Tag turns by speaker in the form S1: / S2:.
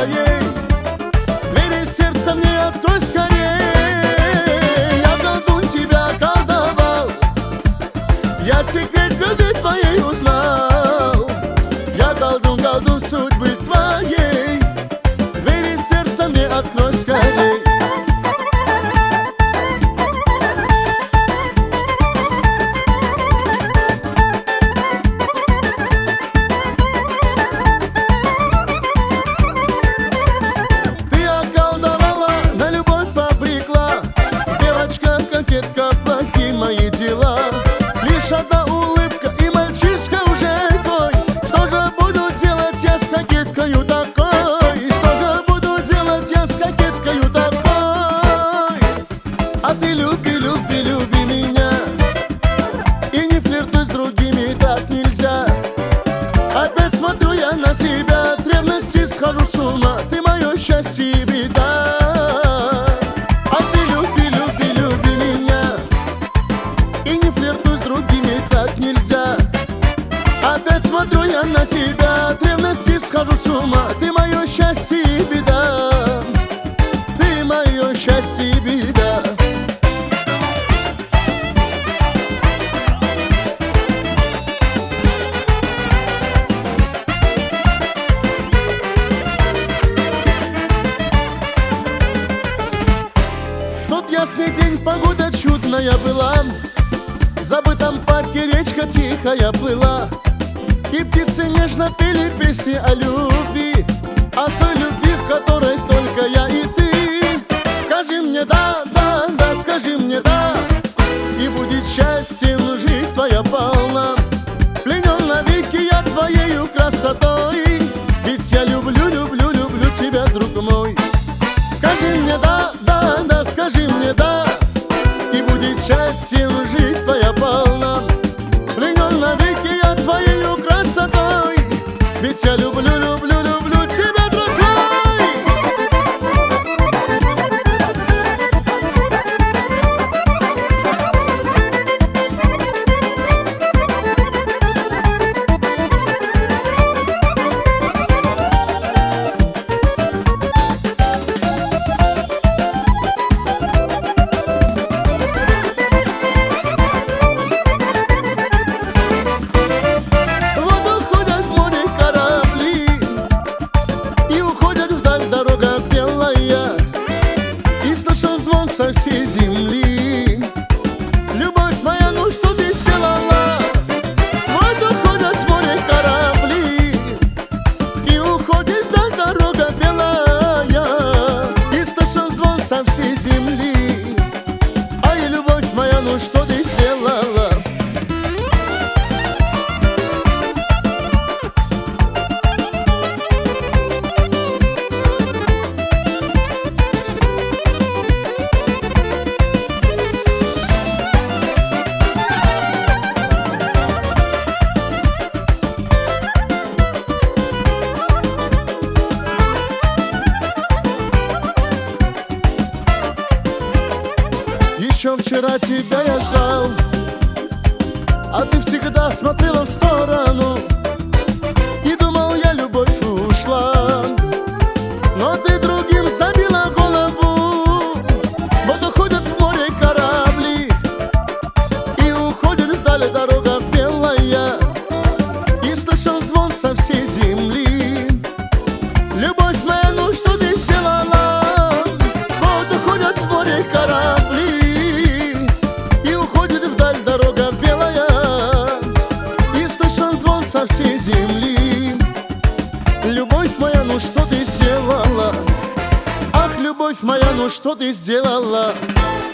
S1: твоей. Двери сердца мне открой скорей. Я колдун тебя колдовал, я секрет любви твоей узнал. Я колдун, колдун судьбы твоей. Двери сердца мне открой скорей. Ты околдовала, на любовь обрекла. Девочка, кокетка, плохие мои дела. Лишь одна улыбка и мальчишка уже твой. Что же буду делать я с кокеткою такой? Что же буду делать я с кокеткою такой? А ты люби, люби, люби меня, и не флиртуй с другими, так нельзя. Опять смотрю я на тебя, от ревности схожу с ума. Ты мое счастье и беда. А ты люби, люби, люби меня, и не флиртуй с другими, так нельзя. Опять смотрю я на тебя, от ревности схожу с ума. Ты мое счастье и беда. Ты мое счастье и беда. В тот ясный день погода чудная была. В забытом парке речка тихая плыла, и птицы нежно пели песни о любви, о той любви, в которой только я и ты. Скажи мне да, да, да, скажи мне да, и будет счастьем жизнь твоя полна. Пленен навеки я твоею красотой, ведь я люблю, люблю, люблю тебя, друг мой. Скажи мне да, да, да, скажи мне да, и будет счастьем жизнь твоя полна. Пленен навеки я твоею красотой, ведь я люблю, люблю, люблю тебя, друг мой. Звон со всей земли. Любовь моя, ну что ты сделала? Вот уходят с моря корабли, и уходит вдаль дорога белая, и слышен звон со всей земли. Ай, любовь моя, ну что ты сделала? Еще вчера тебя я ждал, а ты всегда смотрела в сторону, и думал я, любовь ушла. Но ты другим забила голову. Вот уходят в море корабли, и уходит вдаль дорога белая, и слышал звон со всей земли. Любовь моя, ну что ты сделала? Вот уходят в море корабли, и уходит вдаль дорога белая, и слышен звон со всей земли. Любовь моя, ну что ты сделала? Ах, любовь моя, ну что ты сделала?